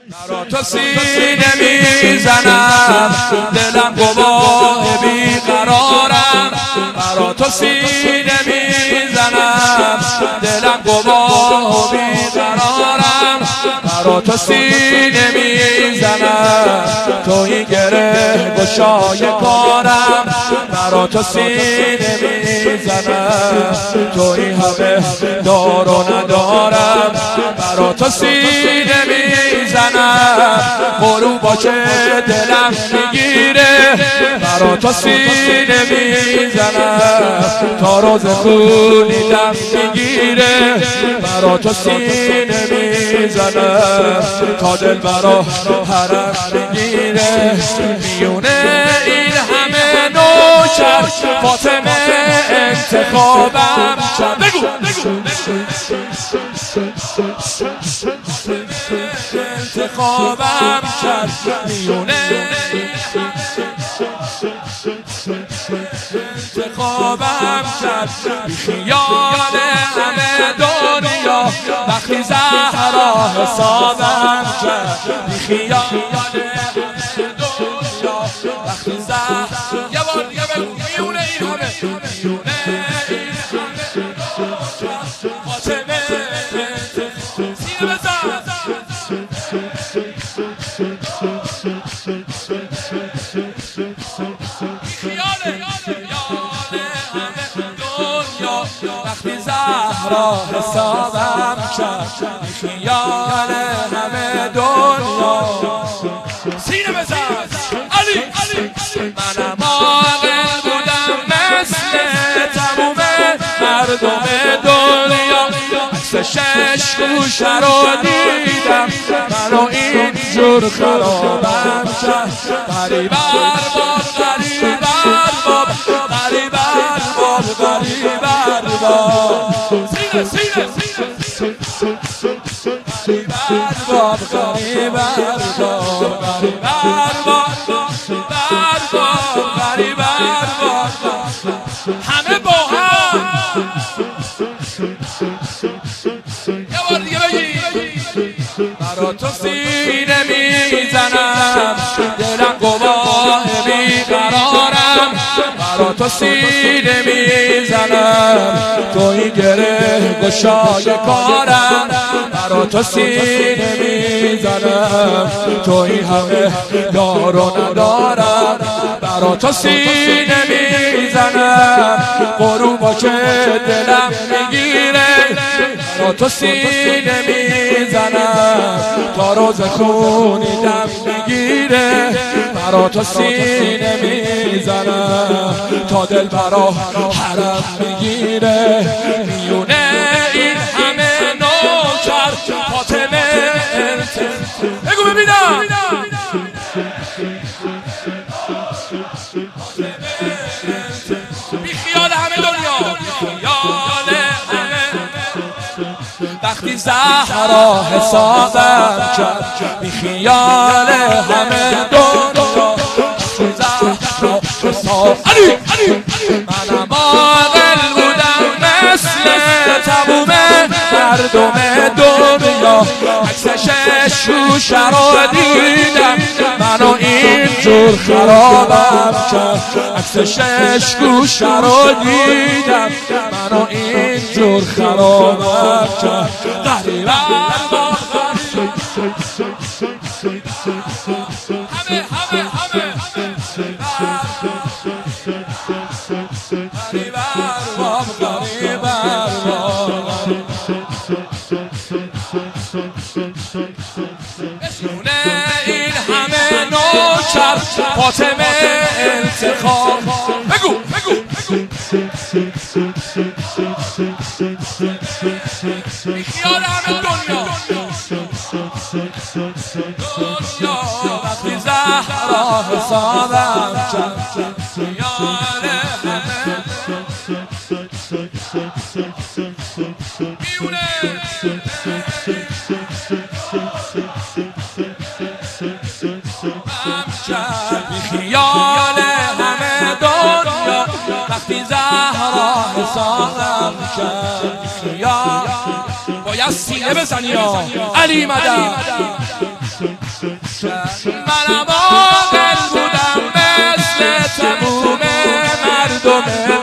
برا تو سینه میزنم، دلم گواه بیقرارم. برا تو سینه میزنم، دلم گواه بیقرارم. برا تو سینه میزنم، توی گره گشای کارم. برا تو سینه میزنم، توی همه دار و ندارم. برا تو سینه میزنم، برو باشه دلم میگیره. برا تو سینه میزنم، تا روز خونی دم میگیره. برا تو سینه میزنم، تا دل برا حرم میگیره. میونه این همه نوکر، فاطمه انتخابم کرد. بگو انتخابم کرد. میونه انتخابم کرد. بی خیال همه دنیا، وقتی زهرا حسابم کرد. بی خیال همه دنیا، وقتی زهرا. یه بار دیگه بگو. میونه این همه، میونه این همه فاطمه. سینه بزن. وقتی زهرا حسابم کرد، خیال همه دنیا. سینه بزن علی. منم عاقل بودم مثل تموم مردم دنیا. عکس شش گوشه رو دیدم، منو اینجور خرابم کرد. غریبر باد غریبر باد غریبر باد غریبر باد. سینه غریبر باد غریبر باد غریبر باد غریبر باد. همه با هم یه بار دیگه بگی. برا تو سینه میزنم، دلم گواه بیقرارم. برا تو سینه میزنم، توی گره گشای کارم. برا تو سینه میزنم، توی همه دار و ندارم. برا تو سینه میزنم، برو باشه دلم میگیره. برا تو سینه میزنم، تا روز خونی دم میگیره. برا تو سینه میزنم، تا دل برا حرم میگیره. میونه این همه نوکر، فاطمه بگو ببینم. بی خیال همه دنیا، بی خیال همه. وقتی زهرا حسابم کرد، بی خیال همه دنیا. زهرا حساب علی. منم عاقل بودم مثل تموم مردم دنیا. عکس شش گوشه رو دیدم، منو اینجور خرابم کرد. عکس شش گوشه رو دیدم، منو اینجور خرابم کرد. غریبر با همه غریبر با غریبر با. میونه این همه نوکر، فاطمه انتخاب. بگو بی خیال همه دنیا، وقتی زهرا حسابم کرد. خیال همه میونه بی خیال همه دنیا. وقتی زهرا حسابم کرد. باید سینه بزنی علی مدد. منم عاقل بودم مثل تموم مردم